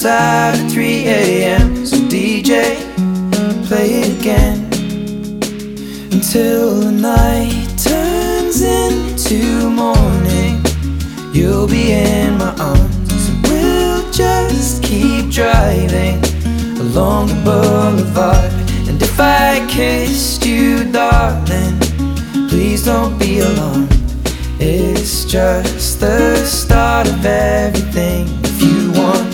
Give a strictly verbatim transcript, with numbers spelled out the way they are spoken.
outside at three A M So D J, play it again until the night turns into morning. You'll be in my arms and we'll just keep driving along the boulevard. And if I kissed you, darling, please don't be alarmed. It's just the start of everything. If you want